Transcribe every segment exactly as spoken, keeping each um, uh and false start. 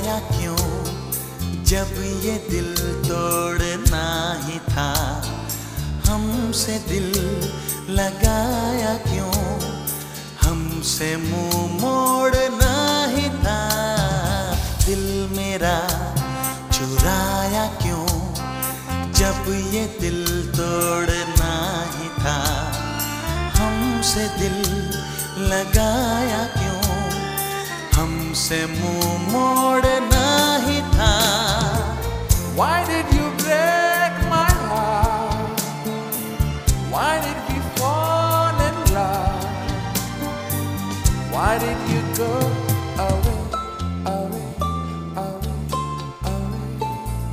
चुराया क्यों जब ये दिल तोड़ना ही था। हमसे दिल लगाया क्यों, हमसे मुंह मोड़ना ही था। दिल मेरा चुराया क्यों जब ये दिल तोड़ना ही था। हमसे दिल लगाया क्यों, हमसे मुंह मोड़ना ही था। Why did you break my heart? Why did we fall in love? Why did you go away, away, away, away?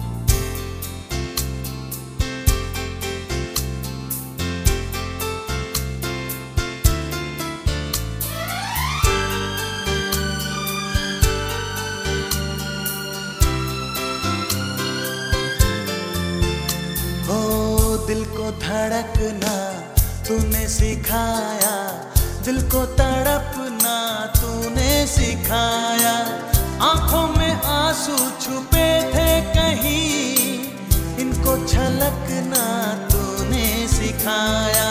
दिल को धड़कना तूने सिखाया, दिल को तड़पना तूने सिखाया। आंखों में आंसू छुपे थे कहीं, इनको छलकना तूने सिखाया।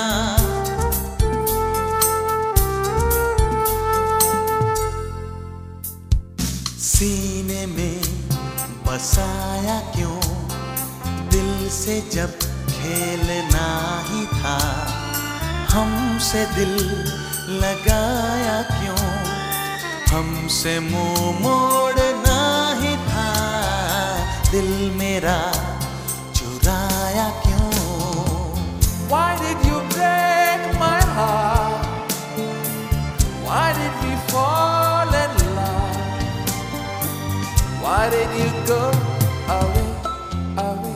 सीने में बसाया क्यों दिल से जब खेलना ही था। हमसे दिल लगाया क्यों, हमसे मुंह मोड़ना ही था। दिल मेरा चुराया क्यों। Why did you break my heart? Why did we fall in love? Why did you go away, away?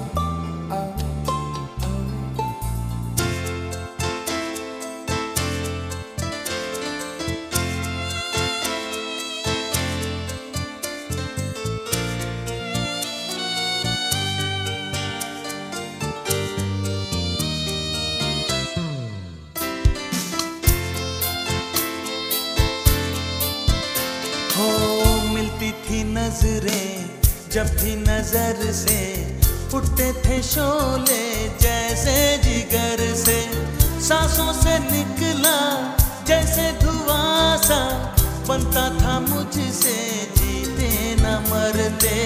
हो मिलती थी नजरें जब भी नजर से, उठते थे शोले जैसे जिगर से। सांसों से निकला जैसे धुआं सा, बनता था मुझसे जीते न मरते।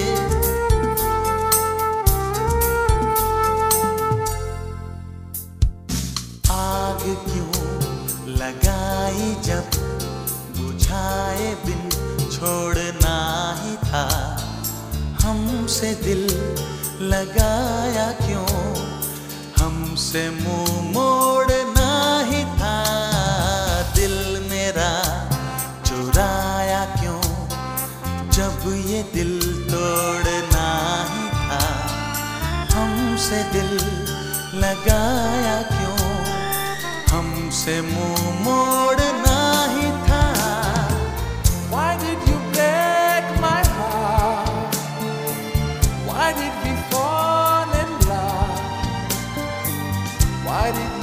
आग क्यों लगाई जब बुझाए बिन छोड़ना ही था। हमसे दिल लगाया क्यों, हमसे मुंह मोड़ना ही था। दिल मेरा चुराया क्यों जब ये दिल तोड़ना ही था। हमसे दिल लगाया क्यों, हमसे मुंह मोड़ना ही था। Why did you break my heart? Why did we fall in love? Why did